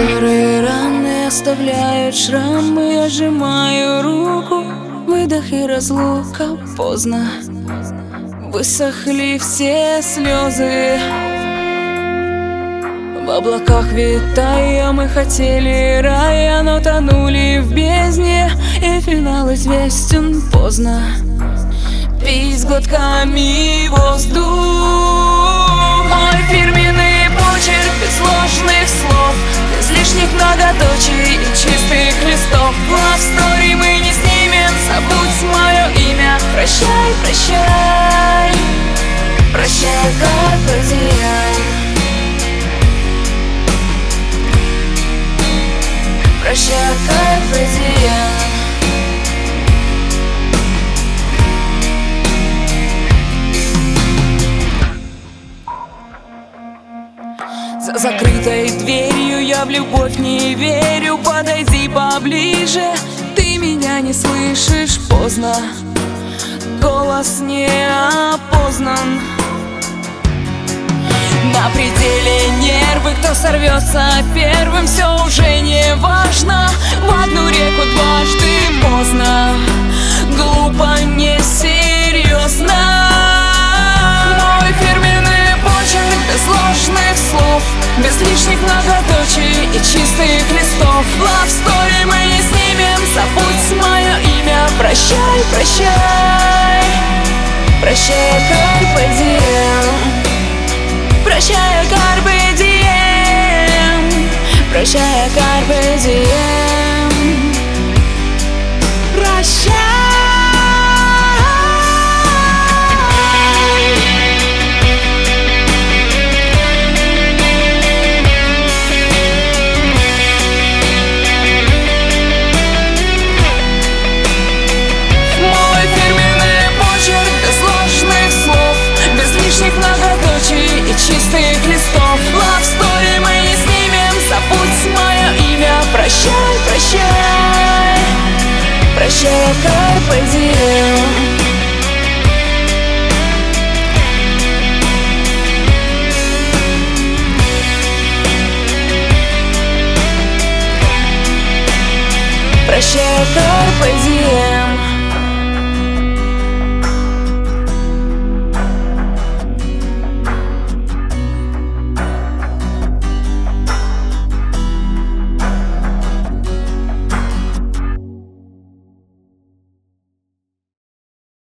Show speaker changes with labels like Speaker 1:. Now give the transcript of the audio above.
Speaker 1: Старые раны оставляют шрамы, я сжимаю руку. Выдох и разлука, поздно. Высохли все слезы. В облаках витая, мы хотели рая, но тонули в бездне, и финал известен поздно. Пить с глотками воздух. Мой фирменный почерк без сложных слов, без лишних многоточий и чистых листов. Love story мы не снимем, забудь мое имя. Прощай, прощай, прощай, carpe diem. Прощай, carpe diem. За закрытой дверью я в любовь не верю. Подойди поближе, ты меня не слышишь. Поздно, голос не опознан. На пределе нервы, кто сорвется первым, все уже не важно. В одну реку дважды поздно, глупо, несерьезно. Мой фирменный почерк без ложных слов, без лишних многоточий и чистых листов. Love story мы не снимем, забудь мое имя. Прощай, прощай, прощай, carpe diem. Прощай, carpe diem. Прощай, carpe diem. Прощай. Чистых листов, love story мы не снимем, забудь мое имя. Прощай, прощай, прощай, carpe diem. Прощай, carpe diem.